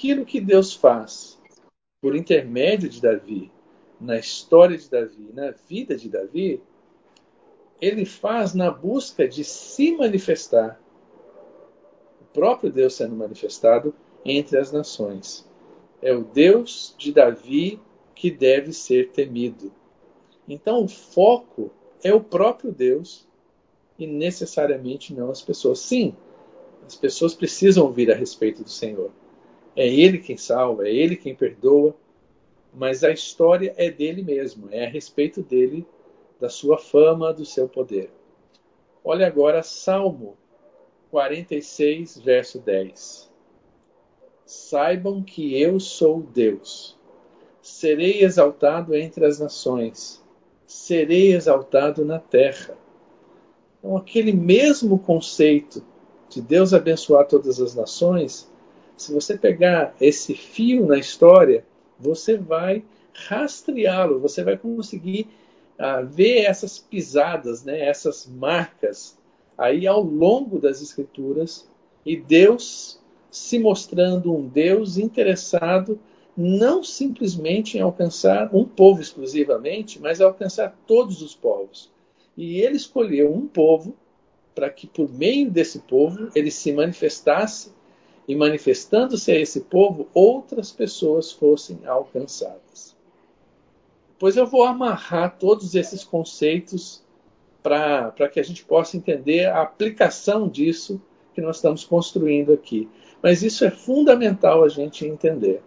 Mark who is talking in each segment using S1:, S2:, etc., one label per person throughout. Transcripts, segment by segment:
S1: aquilo que Deus faz por intermédio de Davi, na história de Davi, na vida de Davi, ele faz na busca de se manifestar, o próprio Deus sendo manifestado entre as nações. É o Deus de Davi que deve ser temido. Então o foco é o próprio Deus e necessariamente não as pessoas. Sim, as pessoas precisam ouvir a respeito do Senhor. É Ele quem salva, é Ele quem perdoa, mas a história é dele mesmo, é a respeito dele, da sua fama, do seu poder. Olha agora Salmo 46, verso 10. Saibam que eu sou Deus. Serei exaltado entre as nações. Serei exaltado na terra. Então, aquele mesmo conceito de Deus abençoar todas as nações, se você pegar esse fio na história, você vai rastreá-lo, você vai conseguir ver essas pisadas, né, essas marcas aí ao longo das Escrituras, e Deus se mostrando um Deus interessado não simplesmente em alcançar um povo exclusivamente, mas alcançar todos os povos. E ele escolheu um povo para que por meio desse povo ele se manifestasse, e manifestando-se a esse povo, outras pessoas fossem alcançadas. Depois eu vou amarrar todos esses conceitos para que a gente possa entender a aplicação disso que nós estamos construindo aqui. Mas isso é fundamental a gente entender.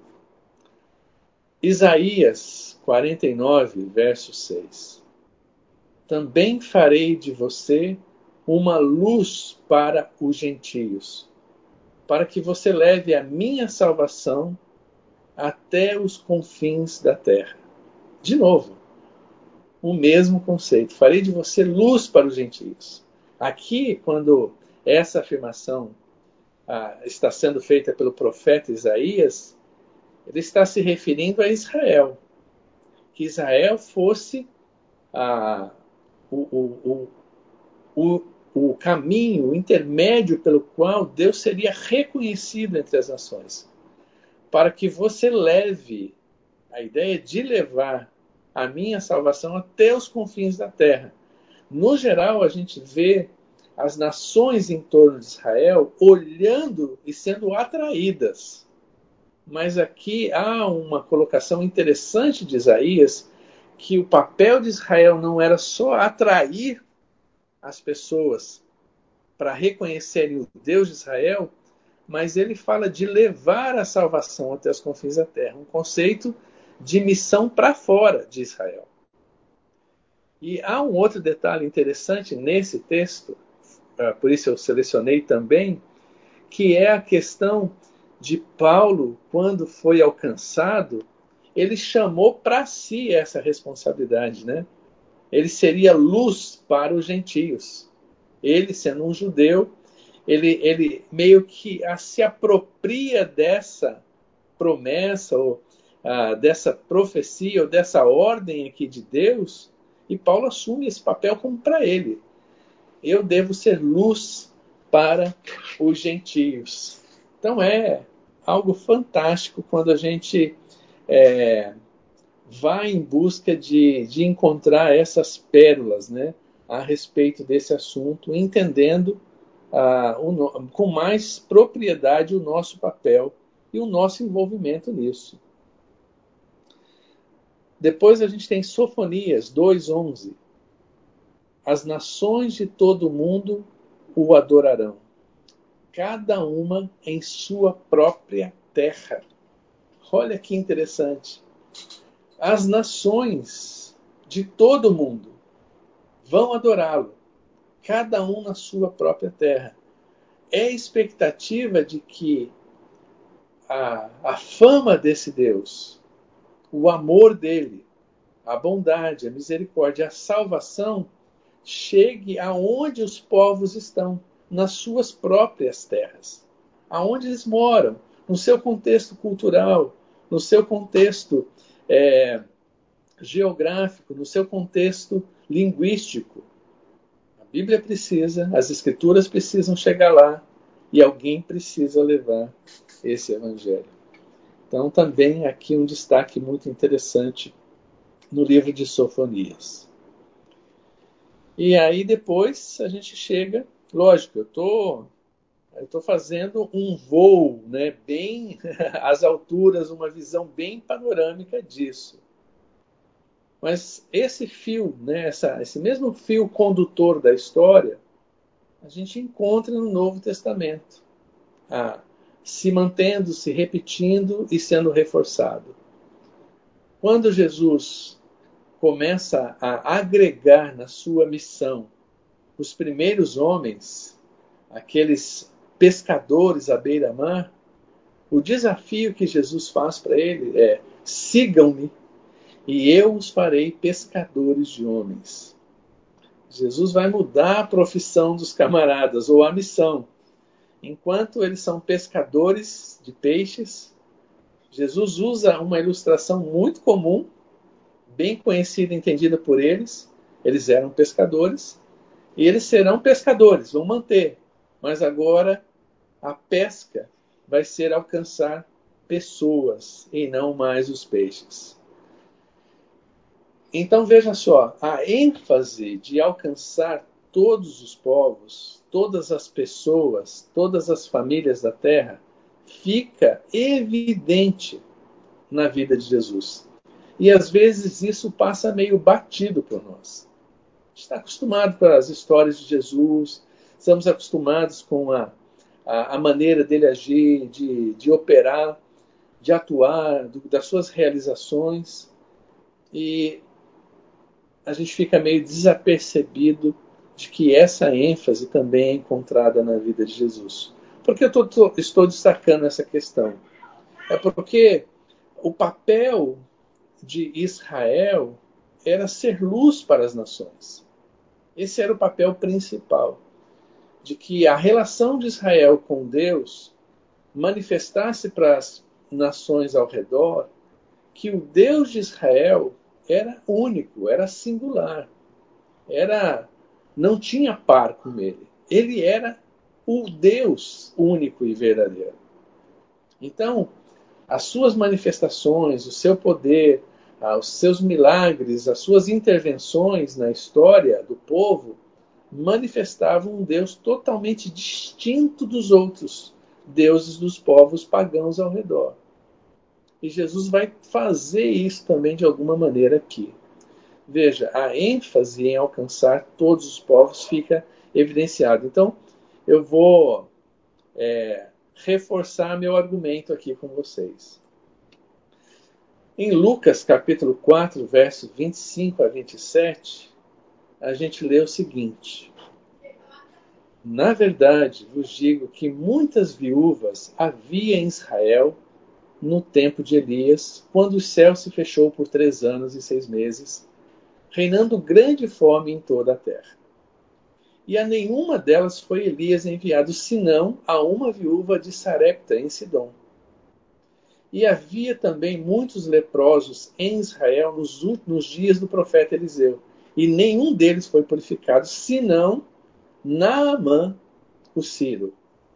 S1: Isaías 49, verso 6. Também farei de você uma luz para os gentios, para que você leve a minha salvação até os confins da terra. De novo, o mesmo conceito. Farei de você luz para os gentios. Aqui, quando essa afirmação está sendo feita pelo profeta Isaías, ele está se referindo a Israel. Que Israel fosse o, o, o, o caminho, o intermédio pelo qual Deus seria reconhecido entre as nações. Para que você leve, a ideia de levar a minha salvação até os confins da terra. No geral, a gente vê as nações em torno de Israel olhando e sendo atraídas. Mas aqui há uma colocação interessante de Isaías, que o papel de Israel não era só atrair as pessoas para reconhecerem o Deus de Israel, mas ele fala de levar a salvação até os confins da terra, um conceito de missão para fora de Israel. E há um outro detalhe interessante nesse texto, por isso eu selecionei também, que é a questão de Paulo, quando foi alcançado, ele chamou para si essa responsabilidade, né? Ele seria luz para os gentios. Ele, sendo um judeu, ele meio que se apropria dessa promessa, ou dessa profecia, ou dessa ordem aqui de Deus, e Paulo assume esse papel como para ele. Eu devo ser luz para os gentios. Então é algo fantástico quando a gente vai em busca de encontrar essas pérolas, né, a respeito desse assunto, entendendo com mais propriedade o nosso papel e o nosso envolvimento nisso. Depois a gente tem Sofonias 2:11. As nações de todo o mundo o adorarão, cada uma em sua própria terra. Olha que interessante. As nações de todo o mundo vão adorá-lo, cada um na sua própria terra. É a expectativa de que a fama desse Deus, o amor dele, a bondade, a misericórdia, a salvação, chegue aonde os povos estão, nas suas próprias terras, aonde eles moram, no seu contexto cultural, no seu contexto geográfico, no seu contexto linguístico. A Bíblia precisa, as Escrituras precisam chegar lá, e alguém precisa levar esse evangelho. Então, também aqui um destaque muito interessante no livro de Sofonias. E aí depois a gente chega, lógico, eu tô fazendo um voo, né, bem às alturas, uma visão bem panorâmica disso. Mas esse fio, né, esse mesmo fio condutor da história, a gente encontra no Novo Testamento, se mantendo, se repetindo e sendo reforçado. Quando Jesus começa a agregar na sua missão os primeiros homens, aqueles pescadores à beira-mar, o desafio que Jesus faz para ele é: sigam-me e eu os farei pescadores de homens. Jesus vai mudar a profissão dos camaradas, ou a missão. Enquanto eles são pescadores de peixes, Jesus usa uma ilustração muito comum, bem conhecida e entendida por eles. Eles eram pescadores, e eles serão pescadores, vão manter. Mas agora a pesca vai ser alcançar pessoas e não mais os peixes. Então veja só, a ênfase de alcançar todos os povos, todas as pessoas, todas as famílias da terra, fica evidente na vida de Jesus. E às vezes isso passa meio batido por nós. A gente está acostumado com as histórias de Jesus, estamos acostumados com a maneira dele agir, de operar, de atuar, das suas realizações. E a gente fica meio desapercebido de que essa ênfase também é encontrada na vida de Jesus. Por que eu estou destacando essa questão? É porque o papel de Israel era ser luz para as nações. Esse era o papel principal. De que a relação de Israel com Deus manifestasse para as nações ao redor que o Deus de Israel era único, era singular, não tinha par com ele. Ele era o Deus único e verdadeiro. Então, as suas manifestações, o seu poder, os seus milagres, as suas intervenções na história do povo manifestavam um Deus totalmente distinto dos outros deuses dos povos pagãos ao redor. E Jesus vai fazer isso também de alguma maneira aqui. Veja, a ênfase em alcançar todos os povos fica evidenciada. Então, eu vou reforçar meu argumento aqui com vocês. Em Lucas capítulo 4, versos 25 a 27, a gente lê o seguinte: na verdade, vos digo que muitas viúvas havia em Israel no tempo de Elias, quando o céu se fechou por 3 anos e 6 meses, reinando grande fome em toda a terra. E a nenhuma delas foi Elias enviado, senão a uma viúva de Sarepta, em Sidom. E havia também muitos leprosos em Israel nos dias do profeta Eliseu, e nenhum deles foi purificado, senão Naamã, o sírio.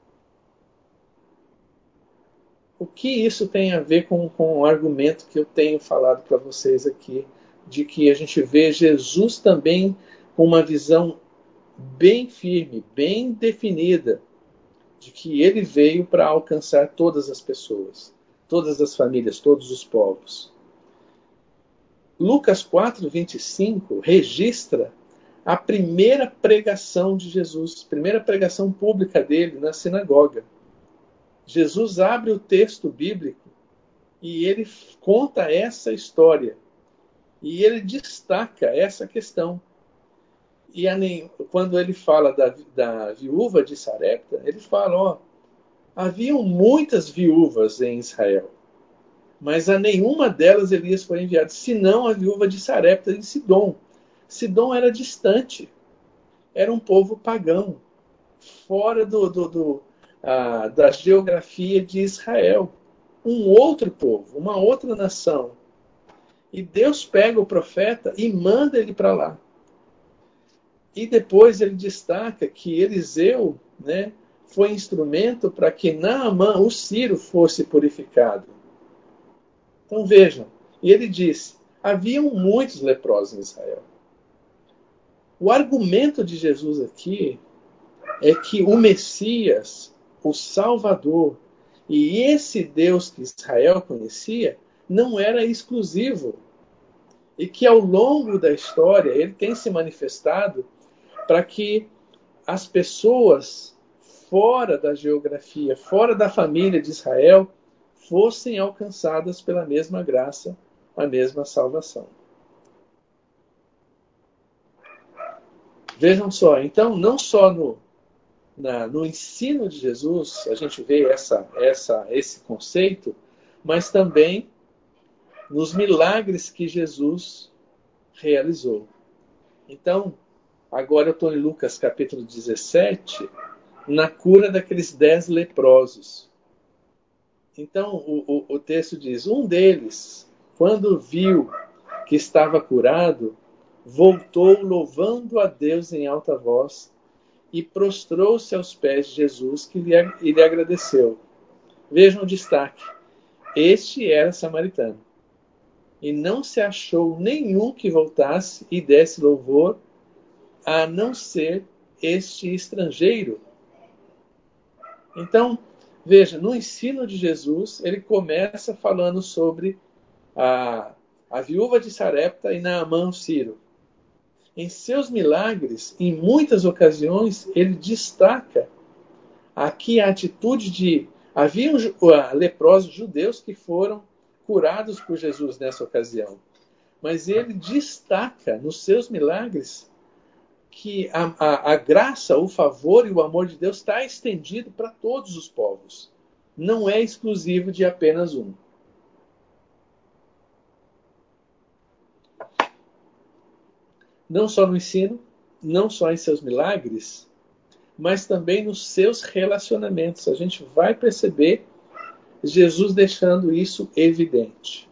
S1: O que isso tem a ver com o argumento que eu tenho falado para vocês aqui, de que a gente vê Jesus também com uma visão bem firme, bem definida, de que ele veio para alcançar todas as pessoas, todas as famílias, todos os povos. Lucas 4:25 registra a primeira pregação de Jesus, primeira pregação pública dele na sinagoga. Jesus abre o texto bíblico e ele conta essa história. E ele destaca essa questão. E quando ele fala da viúva de Sarepta, ele fala, haviam muitas viúvas em Israel, mas a nenhuma delas Elias foi enviado, senão a viúva de Sarepta em Sidom. Sidom era distante, era um povo pagão, fora da geografia de Israel. Um outro povo, uma outra nação. E Deus pega o profeta e manda ele para lá. E depois ele destaca que Eliseu, né, foi instrumento para que Naamã, o sírio, fosse purificado. Então vejam, e ele disse, haviam muitos leprosos em Israel. O argumento de Jesus aqui é que o Messias, o Salvador, e esse Deus que Israel conhecia, não era exclusivo. E que ao longo da história ele tem se manifestado para que as pessoas fora da geografia, fora da família de Israel, fossem alcançadas pela mesma graça, a mesma salvação. Vejam só, então, não só no ensino de Jesus a gente vê esse conceito, mas também nos milagres que Jesus realizou. Então, agora eu estou em Lucas capítulo 17, na cura daqueles 10 leprosos. Então, o texto diz, um deles, quando viu que estava curado, voltou louvando a Deus em alta voz e prostrou-se aos pés de Jesus, que lhe agradeceu. Vejam o destaque. Este era samaritano. E não se achou nenhum que voltasse e desse louvor, a não ser este estrangeiro. Então, veja, no ensino de Jesus, ele começa falando sobre a viúva de Sarepta e Naamã, o sírio. Em seus milagres, em muitas ocasiões, ele destaca aqui a atitude de... Haviam leprosos judeus que foram curados por Jesus nessa ocasião. Mas ele destaca nos seus milagres que a graça, o favor e o amor de Deus está estendido para todos os povos. Não é exclusivo de apenas um. Não só no ensino, não só em seus milagres, mas também nos seus relacionamentos. A gente vai perceber Jesus deixando isso evidente.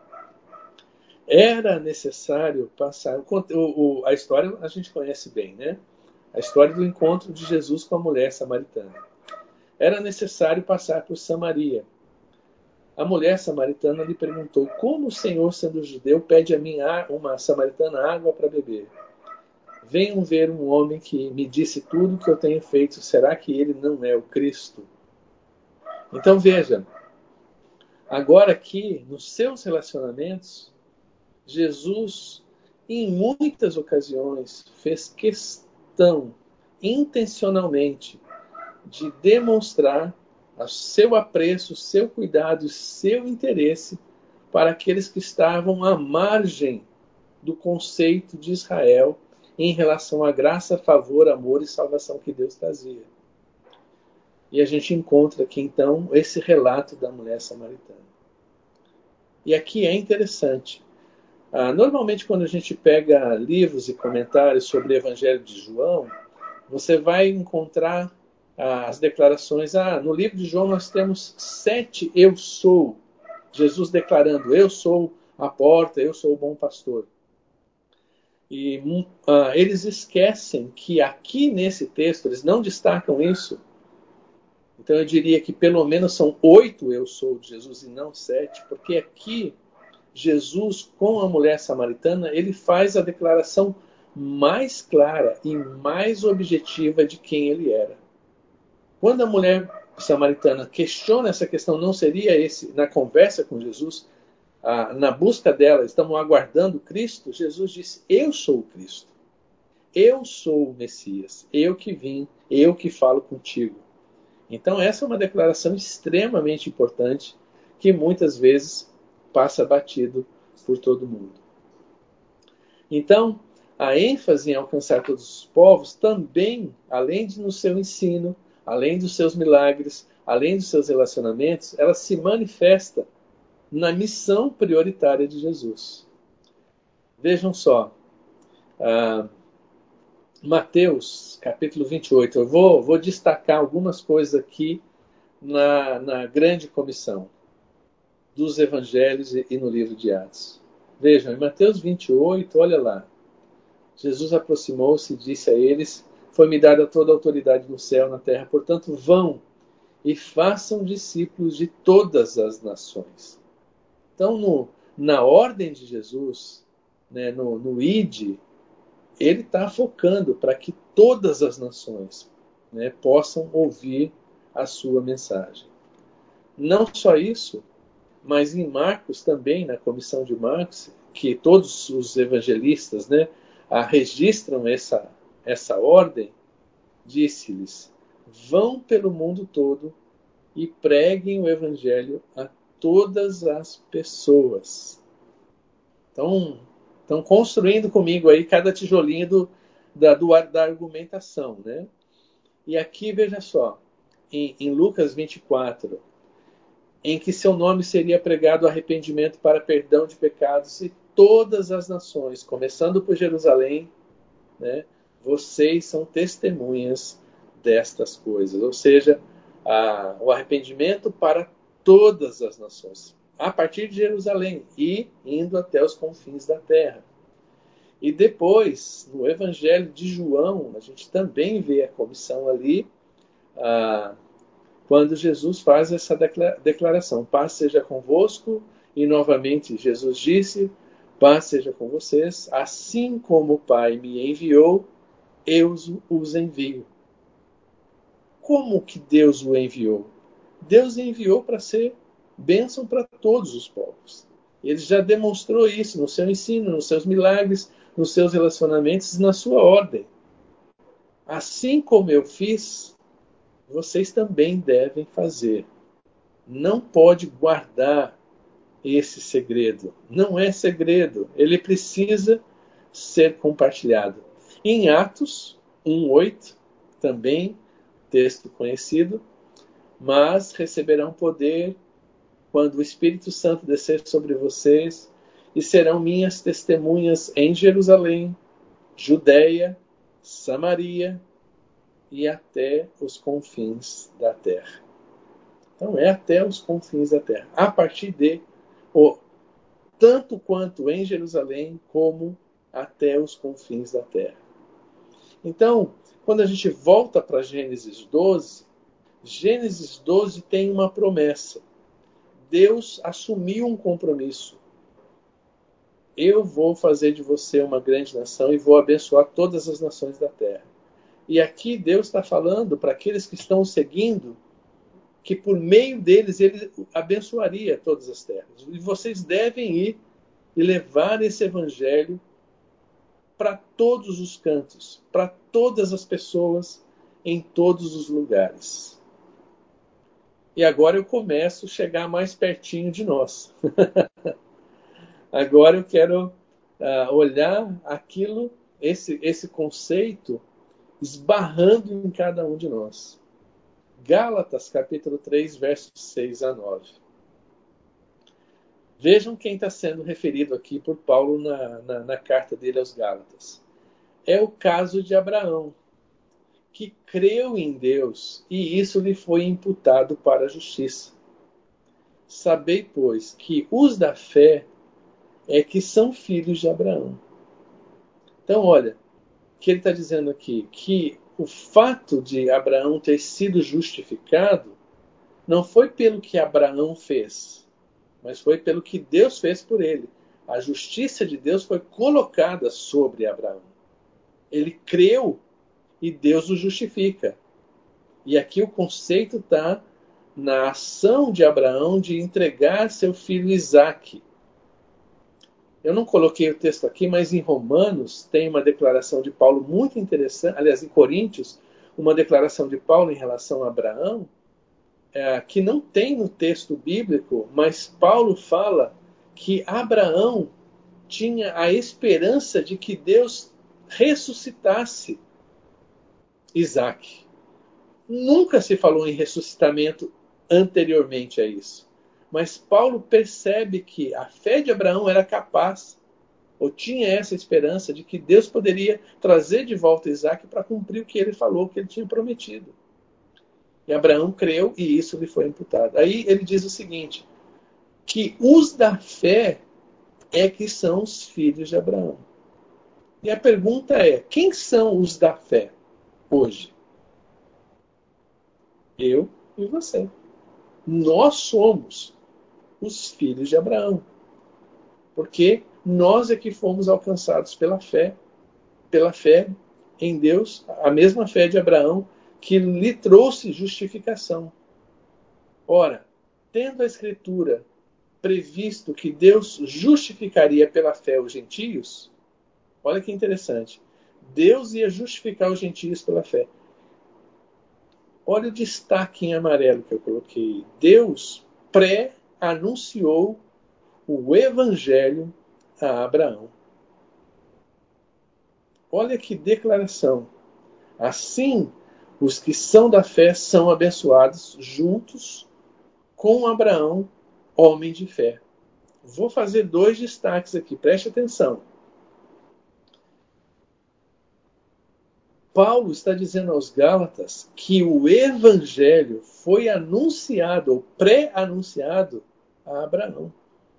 S1: Era necessário passar... A história a gente conhece bem, né? A história do encontro de Jesus com a mulher samaritana. Era necessário passar por Samaria. A mulher samaritana lhe perguntou, como o Senhor, sendo judeu, pede a mim, uma samaritana, água para beber? Venham ver um homem que me disse tudo o que eu tenho feito. Será que ele não é o Cristo? Então veja, agora aqui, nos seus relacionamentos, Jesus, em muitas ocasiões, fez questão, intencionalmente, de demonstrar o seu apreço, o seu cuidado e seu interesse para aqueles que estavam à margem do conceito de Israel em relação à graça, favor, amor e salvação que Deus trazia. E a gente encontra aqui, então, esse relato da mulher samaritana. E aqui é interessante. Normalmente, quando a gente pega livros e comentários sobre o Evangelho de João, você vai encontrar as declarações. No livro de João nós temos 7 eu sou. Jesus declarando, eu sou a porta, eu sou o bom pastor. E eles esquecem que aqui nesse texto, eles não destacam isso. Então eu diria que pelo menos são 8 eu sou de Jesus e não 7, porque aqui Jesus, com a mulher samaritana, ele faz a declaração mais clara e mais objetiva de quem ele era. Quando a mulher samaritana questiona essa questão, não seria esse, na conversa com Jesus, na busca dela, estamos aguardando Cristo, Jesus disse, eu sou o Cristo. Eu sou o Messias. Eu que vim, eu que falo contigo. Então essa é uma declaração extremamente importante que muitas vezes passa batido por todo mundo. Então, a ênfase em alcançar todos os povos também, além de no seu ensino, além dos seus milagres, além dos seus relacionamentos, ela se manifesta na missão prioritária de Jesus. Vejam só, Mateus, capítulo 28. Eu vou destacar algumas coisas aqui na grande comissão dos evangelhos e no livro de Atos. Vejam, em Mateus 28, olha lá. Jesus aproximou-se e disse a eles, foi-me dada toda a autoridade no céu e na terra. Portanto, vão e façam discípulos de todas as nações. Então, na ordem de Jesus, né, no ID, ele está focando para que todas as nações, né, possam ouvir a sua mensagem. Não só isso, mas em Marcos também, na comissão de Marcos, que todos os evangelistas, né, registram essa ordem, disse-lhes: vão pelo mundo todo e preguem o evangelho a todas as pessoas. Então, estão construindo comigo aí cada tijolinho da argumentação, né? E aqui, veja só, em Lucas 24, em que seu nome seria pregado arrependimento para perdão de pecados e todas as nações, começando por Jerusalém, né? Vocês são testemunhas destas coisas. Ou seja, o arrependimento para todas as nações, a partir de Jerusalém e indo até os confins da terra. E depois, no Evangelho de João, a gente também vê a comissão ali, quando Jesus faz essa declaração: paz seja convosco, e novamente Jesus disse: paz seja com vocês, assim como o Pai me enviou, eu os envio. Como que Deus o enviou? Deus enviou para ser bênção para todos os povos. Ele já demonstrou isso no seu ensino, nos seus milagres, nos seus relacionamentos e na sua ordem. Assim como eu fiz, vocês também devem fazer. Não pode guardar esse segredo. Não é segredo. Ele precisa ser compartilhado. Em Atos 1:8, também texto conhecido, mas receberão poder quando o Espírito Santo descer sobre vocês e serão minhas testemunhas em Jerusalém, Judeia, Samaria e até os confins da terra. Então é até os confins da terra. A partir de tanto quanto em Jerusalém como até os confins da terra. Então, quando a gente volta para Gênesis 12 tem uma promessa. Deus assumiu um compromisso. Eu vou fazer de você uma grande nação e vou abençoar todas as nações da terra. E aqui Deus está falando para aqueles que estão seguindo que por meio deles ele abençoaria todas as terras. E vocês devem ir e levar esse evangelho para todos os cantos, para todas as pessoas, em todos os lugares. E agora eu começo a chegar mais pertinho de nós. Agora eu quero olhar aquilo, esse conceito, esbarrando em cada um de nós. Gálatas, capítulo 3, versos 6 a 9. Vejam quem está sendo referido aqui por Paulo na carta dele aos Gálatas. É o caso de Abraão, que creu em Deus e isso lhe foi imputado para a justiça. Sabei, pois, que os da fé é que são filhos de Abraão. Então, olha, o que ele está dizendo aqui? Que o fato de Abraão ter sido justificado não foi pelo que Abraão fez, mas foi pelo que Deus fez por ele. A justiça de Deus foi colocada sobre Abraão. Ele creu e Deus o justifica. E aqui o conceito está na ação de Abraão de entregar seu filho Isaque. Eu não coloquei o texto aqui, mas em Romanos tem uma declaração de Paulo muito interessante. Aliás, em Coríntios, uma declaração de Paulo em relação a Abraão, que não tem no texto bíblico, mas Paulo fala que Abraão tinha a esperança de que Deus ressuscitasse Isaque. Nunca se falou em ressuscitamento anteriormente a isso. Mas Paulo percebe que a fé de Abraão era capaz, ou tinha essa esperança de que Deus poderia trazer de volta Isaque para cumprir o que ele falou, o que ele tinha prometido. E Abraão creu e isso lhe foi imputado. Aí ele diz o seguinte, que os da fé é que são os filhos de Abraão. E a pergunta é, quem são os da fé? hoje? Eu e você. Nós somos os filhos de Abraão, porque nós é que fomos alcançados pela fé em Deus, a mesma fé de Abraão que lhe trouxe justificação. Ora, tendo a Escritura previsto que Deus justificaria pela fé os gentios, olha que interessante. Deus ia justificar os gentios pela fé. Olha o destaque em amarelo que eu coloquei. Deus pré-anunciou o Evangelho a Abraão. Olha que declaração. Assim, os que são da fé são abençoados juntos com Abraão, homem de fé. Vou fazer 2 destaques aqui, preste atenção. Paulo está dizendo aos Gálatas que o Evangelho foi anunciado ou pré-anunciado a Abraão.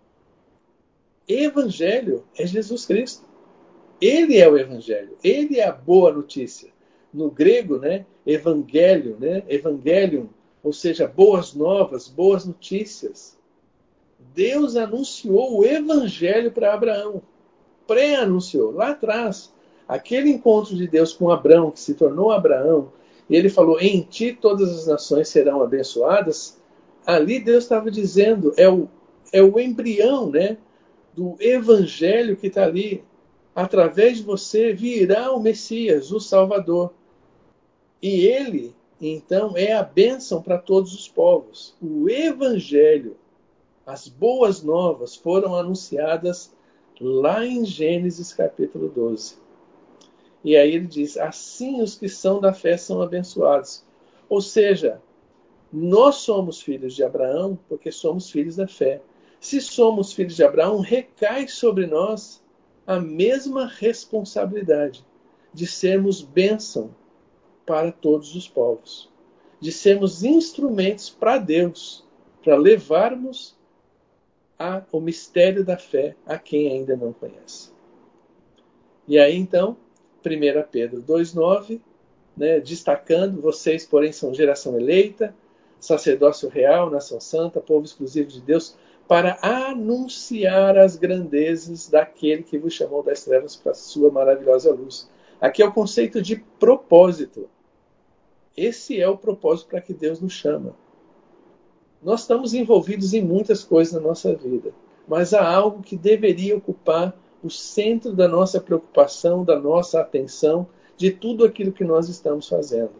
S1: Evangelho é Jesus Cristo. Ele é o Evangelho. Ele é a boa notícia. No grego, né, Evangelho, né, Evangelium, ou seja, boas novas, boas notícias. Deus anunciou o Evangelho para Abraão. Pré-anunciou. Lá atrás, aquele encontro de Deus com Abraão, que se tornou Abraão, e ele falou, em ti todas as nações serão abençoadas, ali Deus estava dizendo, é o embrião, né, do Evangelho que está ali. Através de você virá o Messias, o Salvador. E ele, então, é a bênção para todos os povos. O Evangelho, as boas novas, foram anunciadas lá em Gênesis capítulo 12. E aí ele diz, assim os que são da fé são abençoados. Ou seja, nós somos filhos de Abraão porque somos filhos da fé. Se somos filhos de Abraão, recai sobre nós a mesma responsabilidade de sermos bênção para todos os povos, de sermos instrumentos para Deus, para levarmos o mistério da fé a quem ainda não conhece. E aí então, 1 Pedro 2,9, né, destacando, vocês, porém, são geração eleita, sacerdócio real, nação santa, povo exclusivo de Deus, para anunciar as grandezas daquele que vos chamou das trevas para a sua maravilhosa luz. Aqui é o conceito de propósito. Esse é o propósito para que Deus nos chama. Nós estamos envolvidos em muitas coisas na nossa vida, mas há algo que deveria ocupar o centro da nossa preocupação, da nossa atenção, de tudo aquilo que nós estamos fazendo.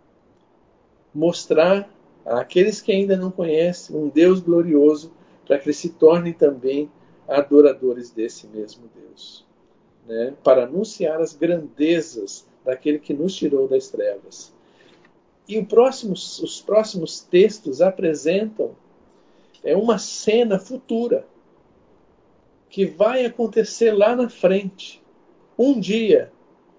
S1: Mostrar àqueles que ainda não conhecem um Deus glorioso, para que eles se tornem também adoradores desse mesmo Deus. Né? Para anunciar as grandezas daquele que nos tirou das trevas. E os próximos textos apresentam uma cena futura que vai acontecer lá na frente. Um dia,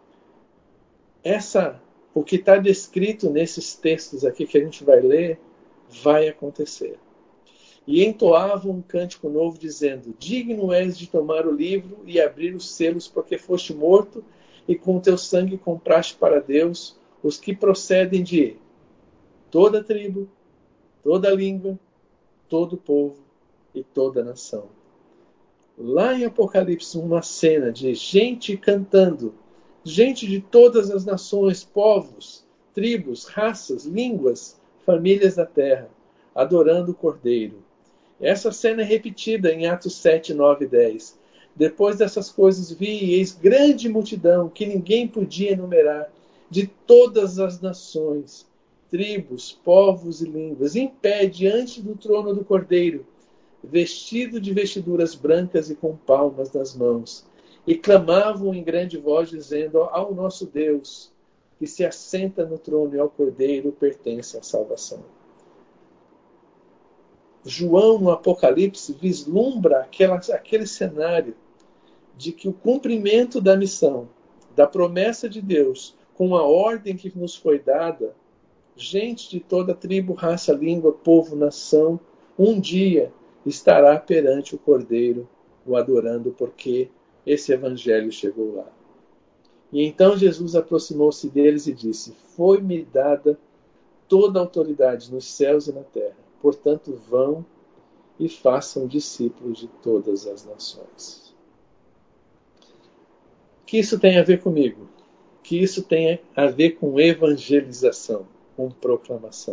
S1: o que está descrito nesses textos aqui que a gente vai ler, vai acontecer. E entoavam um cântico novo, dizendo, digno és de tomar o livro e abrir os selos, porque foste morto, e com teu sangue compraste para Deus os que procedem de toda tribo, toda língua, todo povo e toda nação. Lá em Apocalipse, uma cena de gente cantando, gente de todas as nações, povos, tribos, raças, línguas, famílias da terra, adorando o Cordeiro. Essa cena é repetida em Atos 7, 9 e 10. Depois dessas coisas vi, e eis grande multidão, que ninguém podia enumerar, de todas as nações, tribos, povos e línguas, em pé diante do trono do Cordeiro, vestido de vestiduras brancas e com palmas nas mãos, e clamavam em grande voz, dizendo, ao nosso Deus, que se assenta no trono e ao Cordeiro pertence a salvação. João, no Apocalipse, vislumbra aquele cenário de que o cumprimento da missão, da promessa de Deus, com a ordem que nos foi dada, gente de toda tribo, raça, língua, povo, nação, um dia estará perante o Cordeiro, o adorando, porque esse evangelho chegou lá. E então Jesus aproximou-se deles e disse: Foi-me dada toda a autoridade nos céus e na terra. Portanto, vão e façam discípulos de todas as nações. O que isso tem a ver comigo? O que isso tem a ver com evangelização, com proclamação?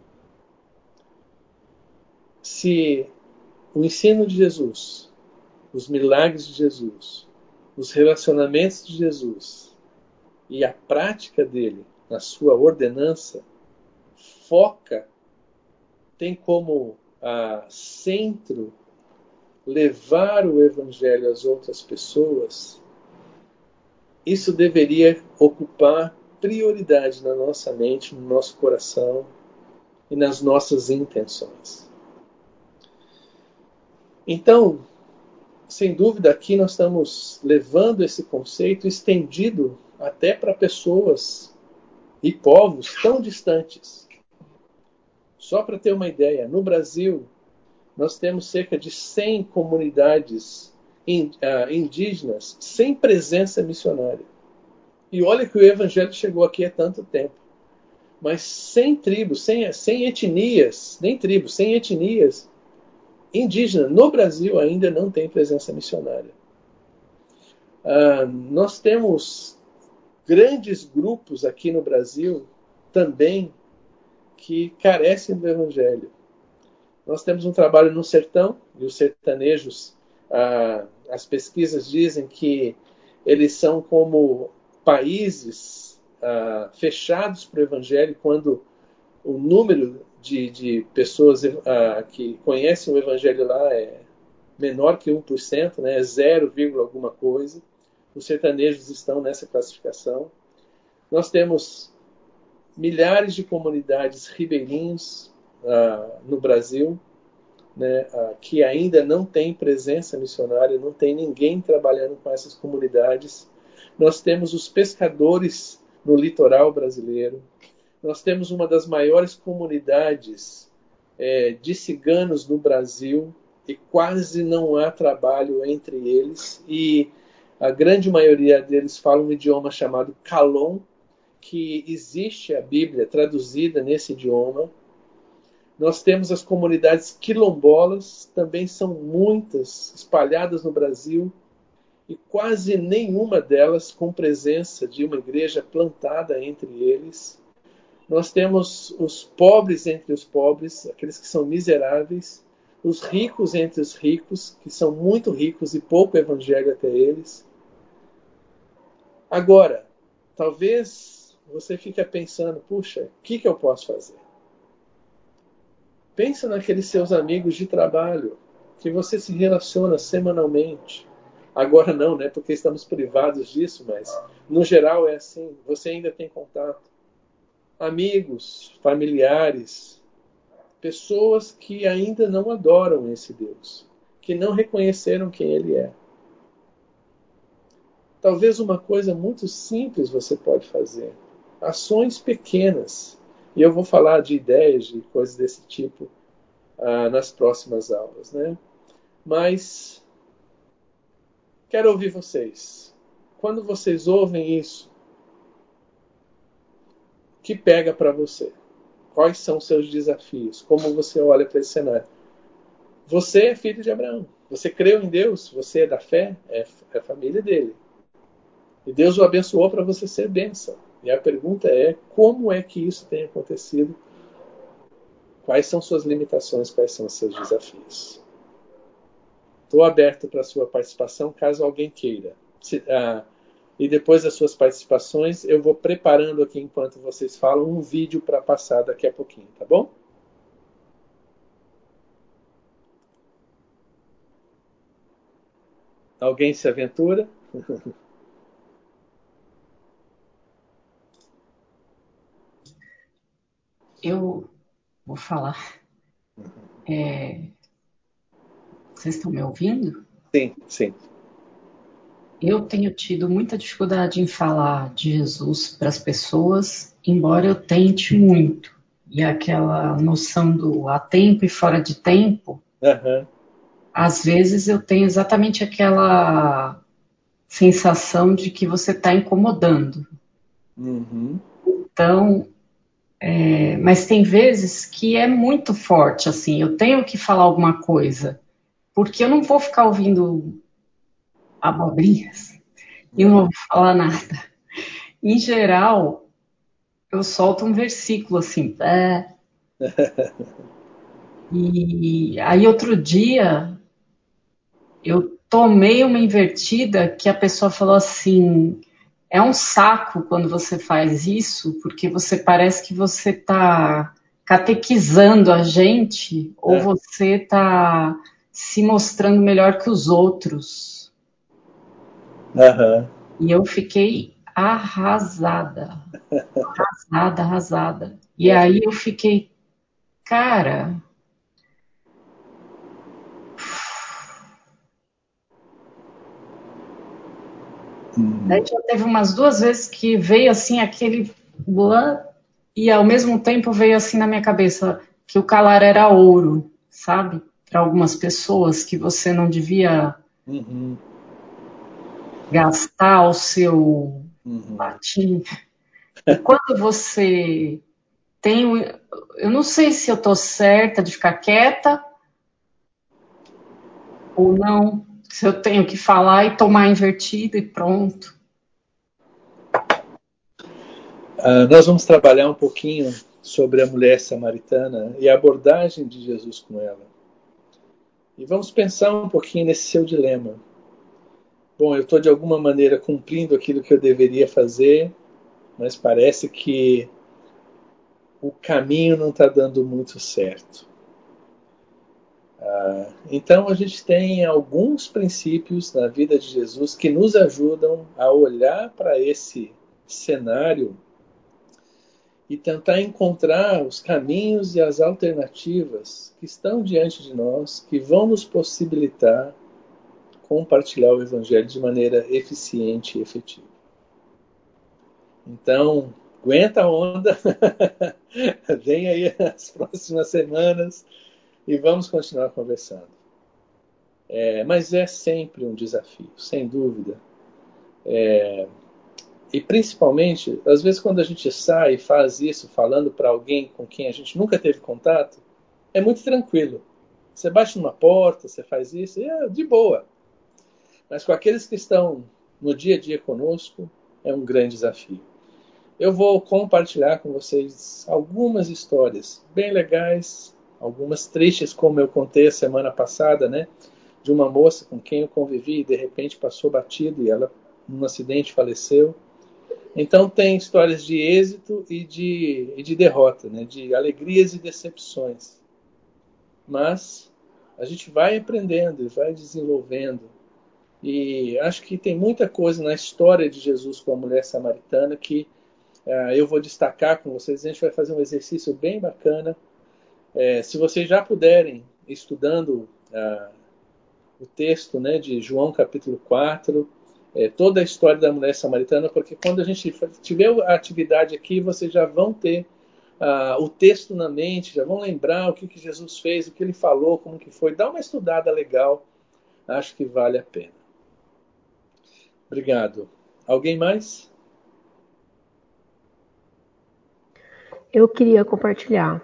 S1: Se o ensino de Jesus, os milagres de Jesus, os relacionamentos de Jesus e a prática dele na sua ordenança foca, tem como centro levar o evangelho às outras pessoas, isso deveria ocupar prioridade na nossa mente, no nosso coração e nas nossas intenções. Então, sem dúvida, aqui nós estamos levando esse conceito estendido até para pessoas e povos tão distantes. Só para ter uma ideia, no Brasil, nós temos cerca de 100 comunidades indígenas sem presença missionária. E olha que o evangelho chegou aqui há tanto tempo. Mas sem tribos, sem etnias, nem tribos, sem etnias indígenas, no Brasil ainda não tem presença missionária. Nós temos grandes grupos aqui no Brasil também que carecem do evangelho. Nós temos um trabalho no sertão, e os sertanejos, as pesquisas dizem que eles são como países fechados para o evangelho, quando o número de pessoas que conhecem o evangelho lá é menor que 1%, né, é 0, alguma coisa. Os sertanejos estão nessa classificação. Nós temos milhares de comunidades ribeirinhas no Brasil, né, que ainda não tem presença missionária, não tem ninguém trabalhando com essas comunidades. Nós temos os pescadores no litoral brasileiro. Nós temos uma das maiores comunidades de ciganos no Brasil e quase não há trabalho entre eles. E a grande maioria deles fala um idioma chamado Calon, que existe a Bíblia traduzida nesse idioma. Nós temos as comunidades quilombolas, também são muitas, espalhadas no Brasil, e quase nenhuma delas com presença de uma igreja plantada entre eles. Nós temos os pobres entre os pobres, aqueles que são miseráveis, os ricos entre os ricos, que são muito ricos e pouco evangelho até eles. Agora, talvez você fique pensando, puxa, o que eu posso fazer? Pensa naqueles seus amigos de trabalho, que você se relaciona semanalmente. Agora não, né? Porque estamos privados disso, mas no geral é assim. Você ainda tem contato. Amigos, familiares, pessoas que ainda não adoram esse Deus, que não reconheceram quem Ele é. Talvez uma coisa muito simples você pode fazer. Ações pequenas. E eu vou falar de ideias, de coisas desse tipo nas próximas aulas, né? Mas quero ouvir vocês. Quando vocês ouvem isso, o que pega para você? Quais são os seus desafios? Como você olha para esse cenário? Você é filho de Abraão. Você creu em Deus? Você é da fé? É a família dele. E Deus o abençoou para você ser bênção. E a pergunta é, como é que isso tem acontecido? Quais são suas limitações? Quais são os seus desafios? Estou aberto para a sua participação, caso alguém queira. E depois das suas participações, eu vou preparando aqui, enquanto vocês falam, um vídeo para passar daqui a pouquinho, tá bom? Alguém se aventura?
S2: Eu vou falar. Vocês estão me ouvindo?
S1: Sim, sim.
S2: Eu tenho tido muita dificuldade em falar de Jesus para as pessoas, embora eu tente muito. E aquela noção do a tempo e fora de tempo,
S1: Aham.
S2: às vezes eu tenho exatamente aquela sensação de que você está incomodando.
S1: Uhum.
S2: Então, mas tem vezes que é muito forte, assim, eu tenho que falar alguma coisa, porque eu não vou ficar ouvindo abobrinhas e não vou falar nada. Em geral, eu solto um versículo assim, e aí outro dia eu tomei uma invertida que a pessoa falou assim, é um saco quando você faz isso, porque você parece que você está catequizando a gente ou
S1: Ah,
S2: você está se mostrando melhor que os outros.
S1: aham.
S2: E eu fiquei arrasada, arrasada, arrasada. E aí eu fiquei, cara, daí
S1: Uhum.
S2: já teve umas duas vezes que veio assim aquele blá, e ao mesmo tempo veio assim na minha cabeça que o calar era ouro, sabe? Para algumas pessoas que você não devia
S1: Uhum.
S2: gastar o seu
S1: Uhum.
S2: latim. E quando você tem, eu não sei se eu tô certa de ficar quieta ou não, se eu tenho que falar e tomar invertido e pronto.
S1: Nós vamos trabalhar um pouquinho sobre a mulher samaritana e a abordagem de Jesus com ela. E vamos pensar um pouquinho nesse seu dilema. Bom, eu estou de alguma maneira cumprindo aquilo que eu deveria fazer, mas parece que o caminho não está dando muito certo. Então a gente tem alguns princípios na vida de Jesus que nos ajudam a olhar para esse cenário e tentar encontrar os caminhos e as alternativas que estão diante de nós, que vão nos possibilitar compartilhar o Evangelho de maneira eficiente e efetiva. Então, aguenta a onda, vem aí as próximas semanas e vamos continuar conversando. Mas é sempre um desafio, sem dúvida. E principalmente, às vezes, quando a gente sai e faz isso falando para alguém com quem a gente nunca teve contato, é muito tranquilo. Você bate numa porta, você faz isso, e é de boa. Mas com aqueles que estão no dia a dia conosco, é um grande desafio. Eu vou compartilhar com vocês algumas histórias bem legais, algumas tristes, como eu contei a semana passada, né? De uma moça com quem eu convivi e de repente passou batido e ela, num acidente, faleceu. Então tem histórias de êxito e de derrota, né? De alegrias e decepções. Mas a gente vai aprendendo e vai desenvolvendo. E acho que tem muita coisa na história de Jesus com a mulher samaritana que eu vou destacar com vocês. A gente vai fazer um exercício bem bacana. Se vocês já puderem, estudando o texto, né, de João capítulo 4, toda a história da mulher samaritana, porque quando a gente tiver a atividade aqui, vocês já vão ter o texto na mente, já vão lembrar o que Jesus fez, o que ele falou, como que foi. Dá uma estudada legal, acho que vale a pena. Obrigado. Alguém mais?
S3: Eu queria compartilhar.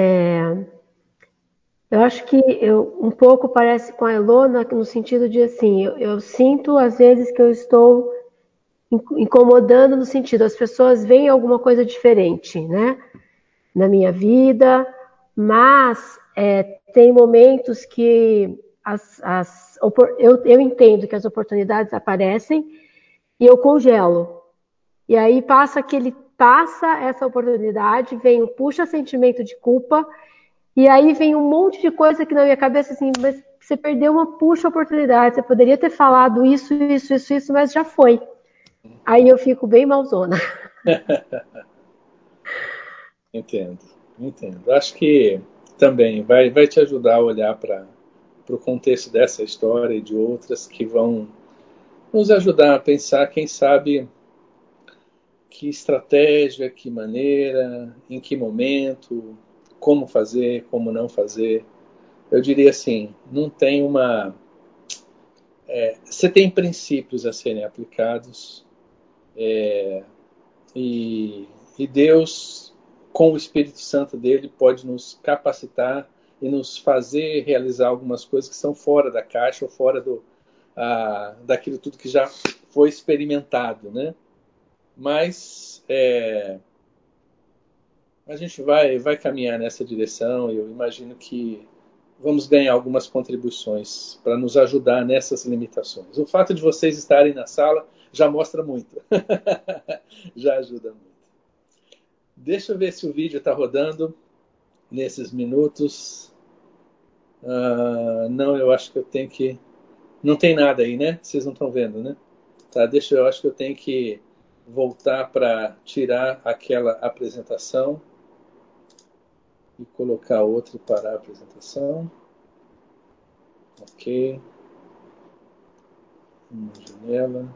S3: Eu acho que um pouco parece com a Elona, no sentido de assim, eu sinto às vezes que eu estou incomodando no sentido, as pessoas veem alguma coisa diferente, né, na minha vida, mas tem momentos que eu entendo que as oportunidades aparecem e eu congelo. E aí passa essa oportunidade, vem o puxa sentimento de culpa. E aí vem um monte de coisa aqui na minha cabeça assim, mas você perdeu uma puxa oportunidade, você poderia ter falado isso, mas já foi. Aí eu fico bem malzona.
S1: Entendo, entendo. Acho que também vai te ajudar a olhar para o contexto dessa história e de outras que vão nos ajudar a pensar, quem sabe, que estratégia, que maneira, em que momento, como fazer, como não fazer. Eu diria assim, não tem Você tem princípios a serem aplicados, e Deus, com o Espírito Santo dele, pode nos capacitar e nos fazer realizar algumas coisas que são fora da caixa ou fora daquilo tudo que já foi experimentado, né? Mas a gente vai caminhar nessa direção e eu imagino que vamos ganhar algumas contribuições para nos ajudar nessas limitações. O fato de vocês estarem na sala já mostra muito. Já ajuda muito. Deixa eu ver se o vídeo está rodando nesses minutos. Não, eu acho que eu tenho que... Não tem nada aí, né? Vocês não estão vendo, né? Tá, eu acho que eu tenho que voltar para tirar aquela apresentação e colocar outra para a apresentação. Ok. Uma janela.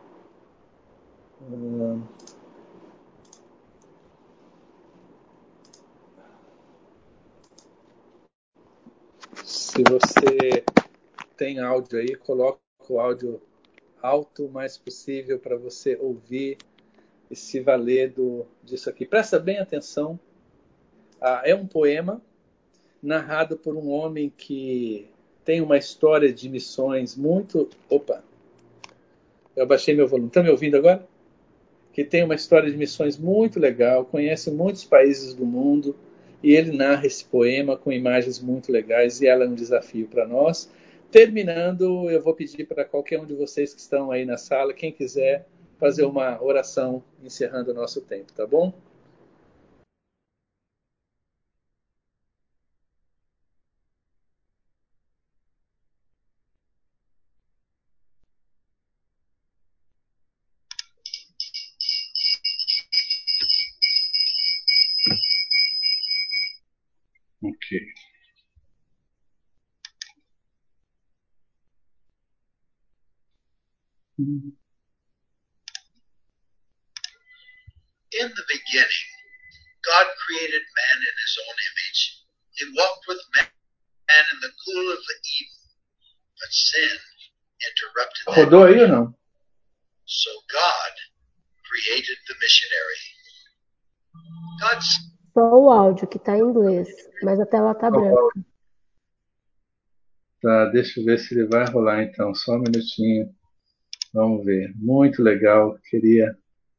S1: Se você tem áudio aí, coloca o áudio alto o mais possível para você ouvir e se valer disso aqui. Presta bem atenção. É um poema narrado por um homem que tem uma história de missões muito... Opa! Eu abaixei meu volume. Estão me ouvindo agora? Que tem uma história de missões muito legal, conhece muitos países do mundo, e ele narra esse poema com imagens muito legais, e ela é um desafio para nós. Terminando, eu vou pedir para qualquer um de vocês que estão aí na sala, quem quiser, fazer uma oração encerrando o nosso tempo, tá bom? Ok.
S4: In the beginning, God created man in his own image. He walked with man in the cool of the evening, but sin interrupted that.
S1: Rodou aí ou não?
S4: So God created the missionary.
S3: Só o áudio que está em inglês, mas a tela está branca.
S1: Tá, deixa eu ver se ele vai rolar então. Só um minutinho. Vamos ver. Muito legal. Queria...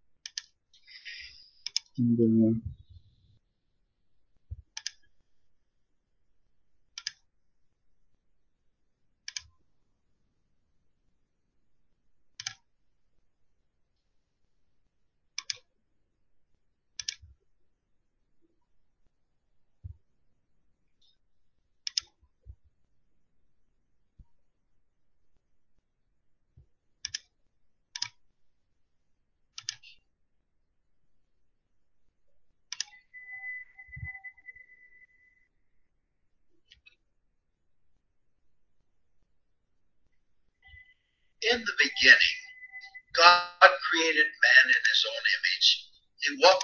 S4: In the beginning, God created man in his own image. He walked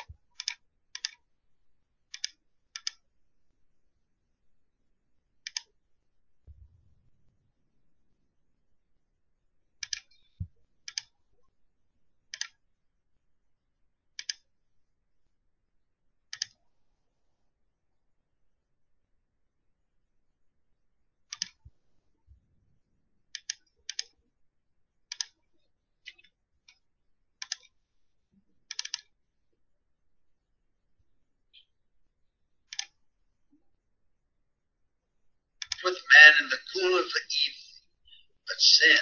S4: with man in the cool of the evening, but sin.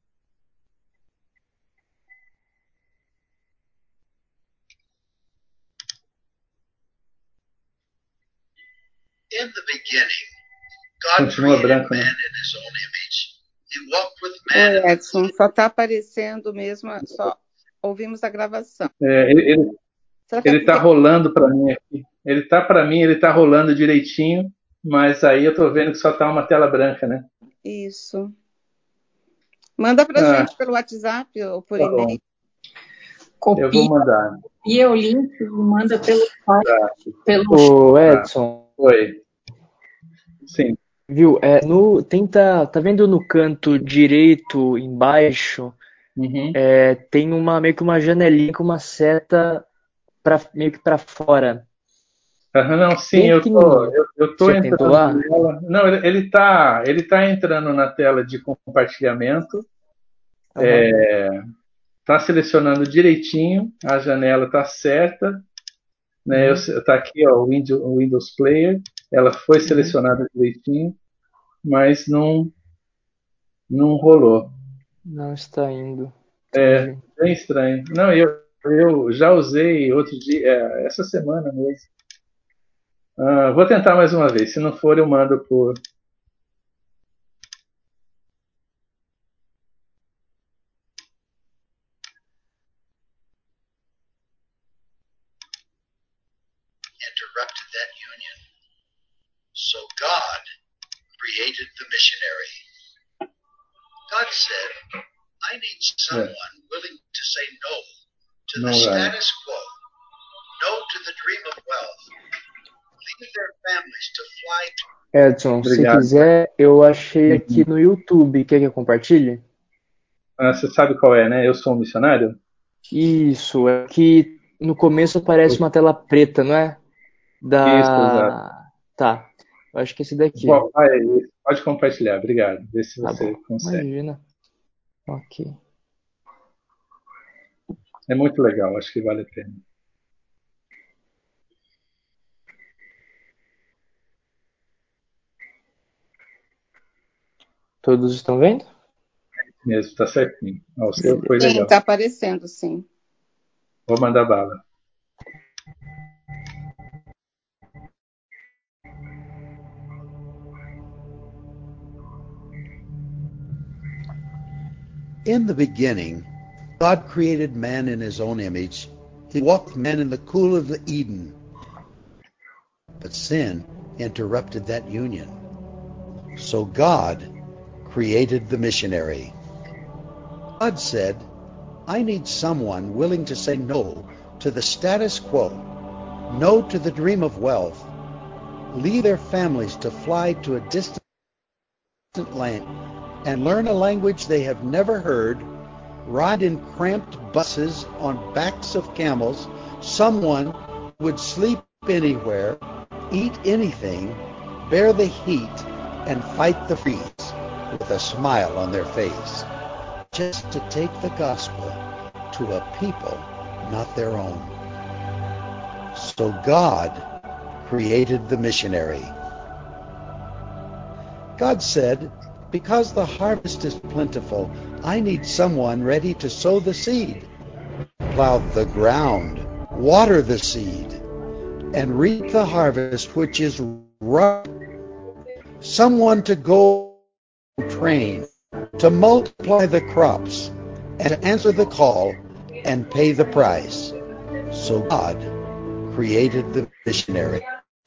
S4: In the beginning, God
S1: Continua
S4: created
S1: branco,
S4: man
S1: né?
S4: in his own image. He walked with man.
S5: Oi, Edson, só está aparecendo mesmo, só ouvimos a gravação. Será que
S1: Ele está rolando para mim aqui. Ele está rolando direitinho, mas aí eu estou vendo que só está uma tela branca, né?
S5: Isso. Manda para a gente pelo WhatsApp ou por e-mail.
S2: Copia,
S1: eu vou mandar.
S2: E o link e manda pelo site.
S1: Tá.
S2: Pelo...
S6: O Edson.
S1: Oi. Sim.
S6: Viu? Tá vendo no canto direito embaixo?
S1: Uhum.
S6: Tem meio que uma janelinha com uma seta meio que para fora.
S1: Não, sim,
S6: Bem pequenininho.
S1: eu tô
S6: Você já tentou
S1: entrando
S6: lá?
S1: nela. Não, ele tá entrando na tela de compartilhamento,
S6: Aham.
S1: tá selecionando direitinho, a janela tá certa, né?
S6: Uhum.
S1: Tá aqui, ó, o Windows Player, ela foi
S6: Uhum.
S1: selecionada direitinho, mas não rolou.
S6: Não está indo.
S1: É
S6: Entendi.
S1: bem estranho. Não, eu já usei outro dia, essa semana mesmo. Vou tentar mais uma vez. Se não for, eu mando por.
S4: Interrupted that union. So God created the missionary. God said, I need someone willing to say no to the status quo, no to the dream of wealth, leave their families to fly to.
S6: Edson, se
S1: Obrigado.
S6: quiser, eu achei aqui
S1: Uhum.
S6: no YouTube. Quer que eu compartilhe?
S1: Você sabe qual é, né? Eu sou um missionário?
S6: Isso, é que no começo aparece uma tela preta, não é?
S1: Isso, exato.
S6: Tá, eu acho que esse daqui.
S1: Bom, pode compartilhar, obrigado. Vê se
S6: Tá
S1: você
S6: bom,
S1: consegue.
S6: imagina. Ok.
S1: É muito legal, acho que vale a pena.
S6: Todos estão vendo?
S1: Mesmo, tá certinho. O seu
S6: Beleza.
S1: foi
S5: Sim,
S1: legal.
S5: está aparecendo, sim.
S1: Vou mandar bala.
S7: In the beginning, God created man in his own image. He walked with man in the cool of Eden. But sin interrupted that union. So God created the missionary. God said, I need someone willing to say no to the status quo, no to the dream of wealth, leave their families to fly to a distant land and learn a language they have never heard, ride in cramped buses on backs of camels, someone would sleep anywhere, eat anything, bear the heat, and fight the freeze with a smile on their face, just to take the gospel to a people not their own. So God created the missionary. God said, because the harvest is plentiful, I need someone ready to sow the seed, plow the ground, water the seed, and reap the harvest which is ripe. Someone to go train, to multiply the crops, and to answer the call and pay the price. So God created the missionary.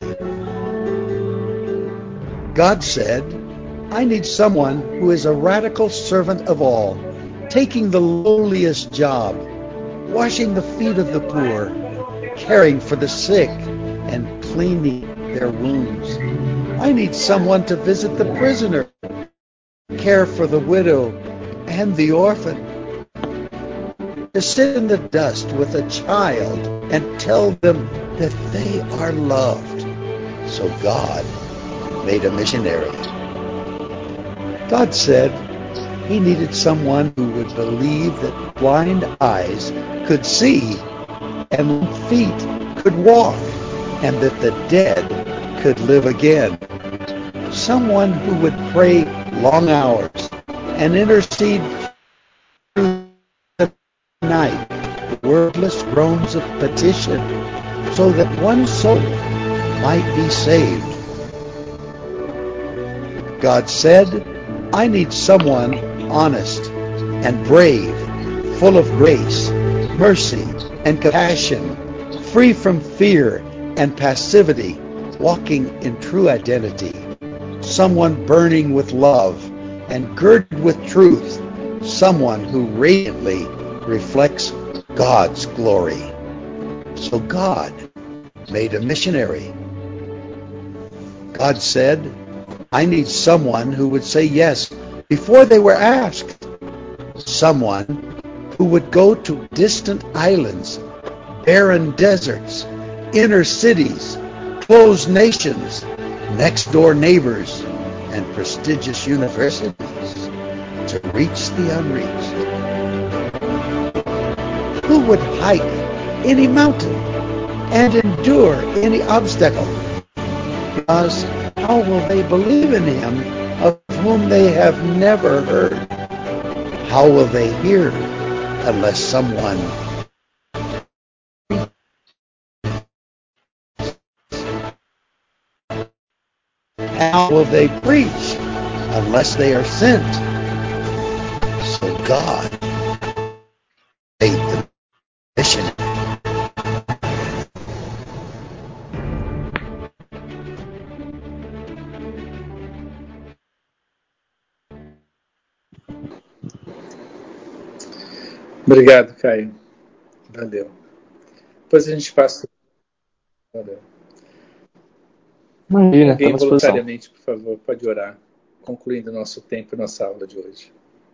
S7: God said, I need someone who is a radical servant of all, taking the lowliest job, washing the feet of the poor, caring for the sick, and cleaning their wounds. I need someone to visit the prisoner, care for the widow and the orphan, to sit in the dust with a child and tell them that they are loved. So God made a missionary. God said he needed someone who would believe that blind eyes could see and feet could walk and that the dead could live again. Someone who would pray long hours and intercede through the night, wordless groans of petition, so that one soul might be saved. God said, I need someone honest and brave, full of grace, mercy, and compassion, free from fear and passivity, walking in true identity. Someone burning with love and girded with truth, someone who radiantly reflects God's glory. So God made a missionary. God said, I need someone who would say yes before they were asked. Someone who would go to distant islands, barren deserts, inner cities, closed nations, next-door neighbors, and prestigious universities to reach the unreached. Who would hike any mountain and endure any obstacle? Because how will they believe in him of whom they have never heard? How will they hear unless someone... How will they preach unless they are sent? So God made the mission.
S1: Obrigado, Caio. Valeu. Depois a gente passa. Valeu.
S6: Imagina,
S1: Alguém
S6: tá à disposição.
S1: voluntariamente, por favor, pode orar, concluindo nosso tempo e nossa aula de hoje.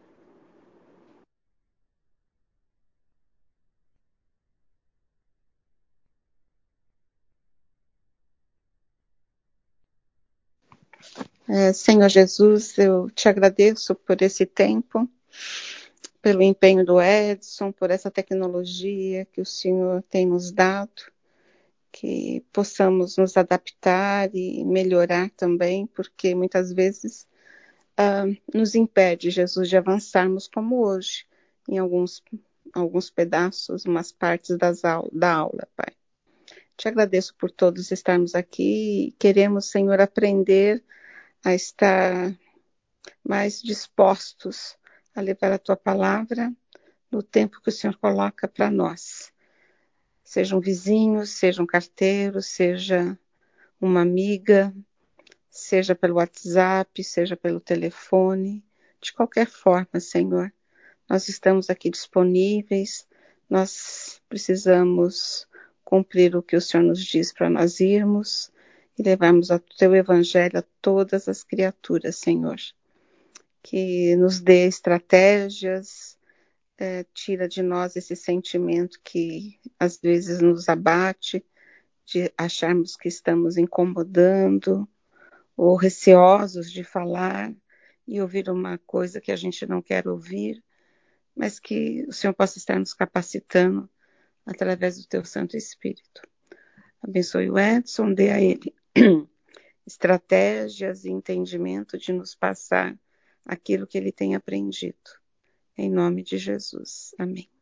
S5: Senhor Jesus, eu te agradeço por esse tempo, pelo empenho do Edson, por essa tecnologia que o Senhor tem nos dado, que possamos nos adaptar e melhorar também, porque muitas vezes nos impede, Jesus, de avançarmos como hoje, em alguns pedaços, umas partes da aula, Pai. Te agradeço por todos estarmos aqui e queremos, Senhor, aprender a estar mais dispostos a levar a Tua palavra no tempo que o Senhor coloca para nós. Sejam vizinhos, sejam carteiros, seja uma amiga, seja pelo WhatsApp, seja pelo telefone, de qualquer forma, Senhor. Nós estamos aqui disponíveis, nós precisamos cumprir o que o Senhor nos diz para nós irmos e levarmos o Teu Evangelho a todas as criaturas, Senhor. Que nos dê estratégias, tira de nós esse sentimento que às vezes nos abate, de acharmos que estamos incomodando ou receosos de falar e ouvir uma coisa que a gente não quer ouvir, mas que o Senhor possa estar nos capacitando através do Teu Santo Espírito. Abençoe o Edson, dê a ele estratégias e entendimento de nos passar aquilo que ele tem aprendido. Em nome de Jesus. Amém.